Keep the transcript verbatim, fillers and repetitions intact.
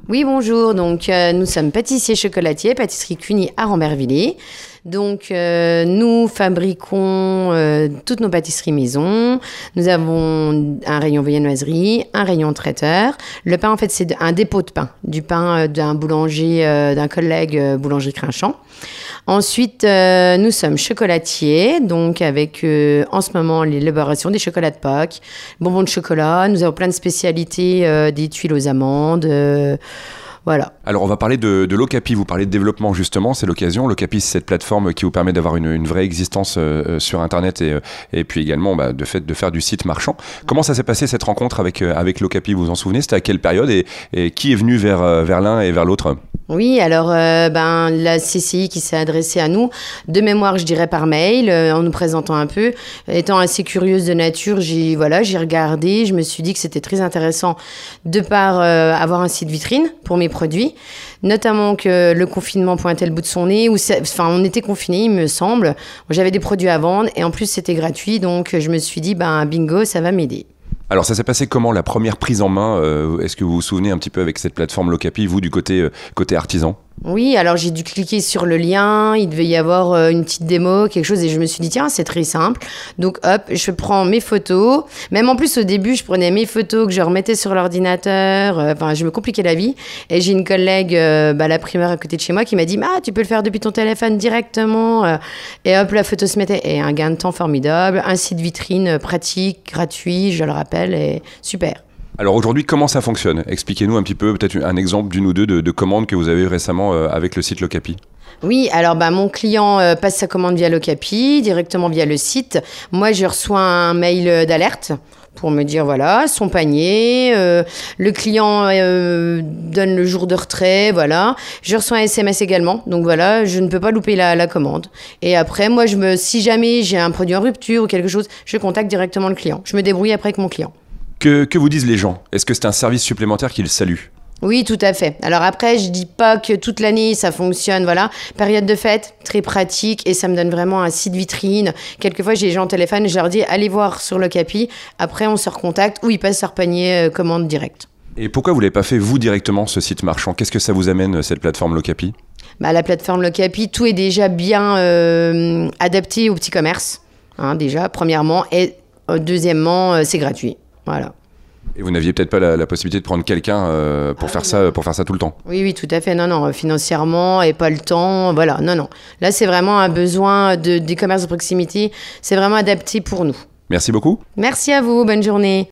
Oui, bonjour. Donc, euh, nous sommes pâtissiers chocolatiers, pâtisserie Cuny à Rambervillers. Donc, euh, nous fabriquons euh, toutes nos pâtisseries maison. Nous avons un rayon viennoiserie, un rayon traiteur. Le pain, en fait, c'est un dépôt de pain, du pain euh, d'un boulanger, euh, d'un collègue euh, boulangerie Crinchamp. Ensuite, euh, nous sommes chocolatiers, donc avec euh, en ce moment l'élaboration des chocolats de Pâques, bonbons de chocolat. Nous avons plein de spécialités, euh, des tuiles aux amandes. Euh, Voilà. Alors on va parler de, de l'Ocapi, vous parlez de développement justement, c'est l'occasion. L'Ocapi, c'est cette plateforme qui vous permet d'avoir une, une vraie existence euh, sur Internet et, et puis également bah, de fait de faire du site marchand. Comment ça s'est passé cette rencontre avec, avec l'Ocapi, vous vous en souvenez? C'était à quelle période et, et qui est venu vers, vers l'un et vers l'autre? Oui, alors euh, ben, la C C I qui s'est adressée à nous, de mémoire je dirais par mail, euh, en nous présentant un peu. Étant assez curieuse de nature, j'ai voilà, j'ai regardé, je me suis dit que c'était très intéressant de par euh, avoir un site vitrine pour mes produits, notamment que le confinement pointait le bout de son nez, où enfin, on était confinés il me semble, j'avais des produits à vendre et en plus c'était gratuit, donc je me suis dit ben, bingo, ça va m'aider. Alors ça s'est passé comment la première prise en main euh, Est-ce que vous vous souvenez un petit peu avec cette plateforme l'Ocapi, vous du côté, euh, côté artisan? Oui, alors j'ai dû cliquer sur le lien, il devait y avoir euh, une petite démo, quelque chose, et je me suis dit, tiens, c'est très simple. Donc hop, je prends mes photos. Même en plus, au début, je prenais mes photos que je remettais sur l'ordinateur. Euh, enfin, je me compliquais la vie. Et j'ai une collègue, euh, bah, la primeur à côté de chez moi, qui m'a dit, ah, tu peux le faire depuis ton téléphone directement. Euh, et hop, la photo se mettait. Et un gain de temps formidable, un site vitrine euh, pratique, gratuit, je le rappelle, et super. Alors aujourd'hui, comment ça fonctionne? Expliquez-nous un petit peu, peut-être un exemple d'une ou deux de, de commandes que vous avez eues récemment euh, avec le site l'Ocapi. Oui, alors bah, mon client euh, passe sa commande via l'Ocapi, directement via le site. Moi, je reçois un mail d'alerte pour me dire, voilà, son panier. Euh, le client euh, donne le jour de retrait, voilà. Je reçois un S M S également, donc voilà, je ne peux pas louper la, la commande. Et après, moi, je me, si jamais j'ai un produit en rupture ou quelque chose, je contacte directement le client. Je me débrouille après avec mon client. Que, que vous disent les gens? Est-ce que c'est un service supplémentaire qu'ils saluent? Oui, tout à fait. Alors après, je dis pas que toute l'année ça fonctionne, voilà. Période de fête, très pratique et ça me donne vraiment un site vitrine. Quelquefois, j'ai les gens au téléphone, je leur dis allez voir sur l'Ocapi. Après, on se recontacte ou ils passent leur panier euh, commande direct. Et pourquoi vous l'avez pas fait vous directement ce site marchand? Qu'est-ce que ça vous amène cette plateforme l'Ocapi? Bah, la plateforme l'Ocapi, tout est déjà bien euh, adapté au petit commerce, hein, déjà premièrement, et euh, deuxièmement, euh, c'est gratuit. Voilà. Et vous n'aviez peut-être pas la, la possibilité de prendre quelqu'un euh, pour, ah, faire oui. ça, pour faire ça tout le temps? Oui, oui, tout à fait. Non, non, financièrement et pas le temps. Voilà, non, non. Là, c'est vraiment un besoin de, des commerces de proximité. C'est vraiment adapté pour nous. Merci beaucoup. Merci à vous. Bonne journée.